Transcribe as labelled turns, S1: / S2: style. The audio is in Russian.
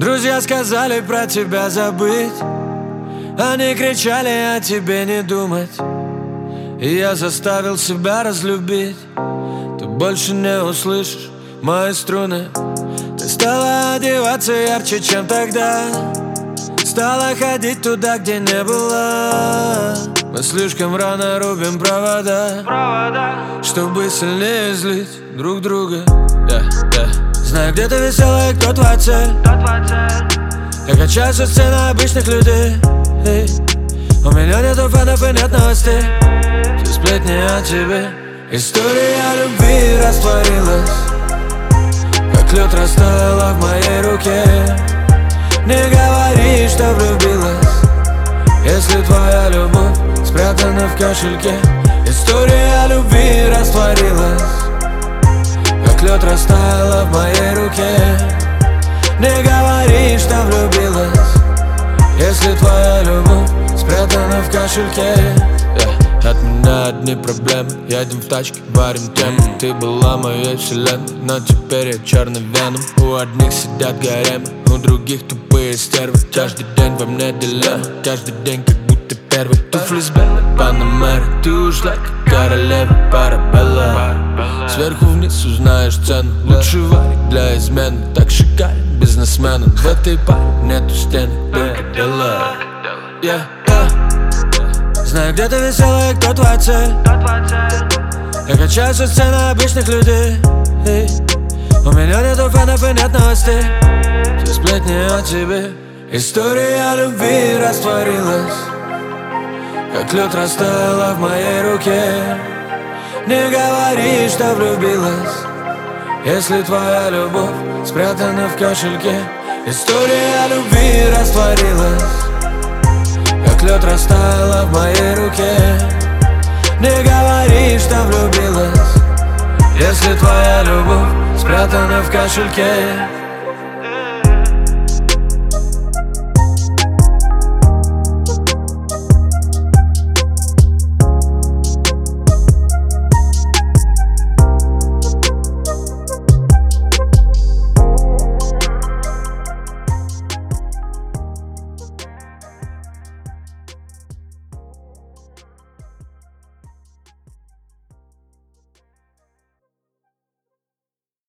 S1: Друзья сказали про тебя забыть, они кричали о тебе не думать, и я заставил себя разлюбить. Ты больше не услышишь мои струны. Ты стала одеваться ярче, чем тогда, стала ходить туда, где не была. Мы слишком рано рубим провода, чтобы сильнее злить друг друга. Знаю, где ты веселая, кто твоя цель. Я качаюсь со сцены обычных людей. У меня нету фанов и нет новостей. Все сплетни о тебе. История любви растворилась, как лед растаяла в моей руке. Не говори, что влюбилась, если твоя любовь спрятана в кошельке. История любви растворилась, как лед растаяла в моей руке. Не говори, что влюбилась, если твоя любовь спрятана в кошельке. От меня одни проблемы, едем в тачке, варим тему. Ты была моей вселенной, но теперь я черный веном. У одних сидят гаремы, у других тупые стервы. Каждый день во мне дилемма, каждый день как будто первый. Туфли с белой панамеры, ты ушла как королева Парабелла. Сверху вниз узнаешь цену, лучший варик для измены. Так шикарен бизнесмен, в этой паре нету стены. Дела, знаю, где ты веселая, кто твоя цель. Я качаюсь со сцены обычных людей. У меня нету фанов и нет новостей. Все сплетни о тебе. История любви растворилась, как лед растаяла в моей руке. Не говори, что влюбилась, если твоя любовь спрятана в кошельке. История любви растворилась, как лед растаяла в моей руке. Не говори, что влюбилась, если твоя любовь спрятана в кошельке.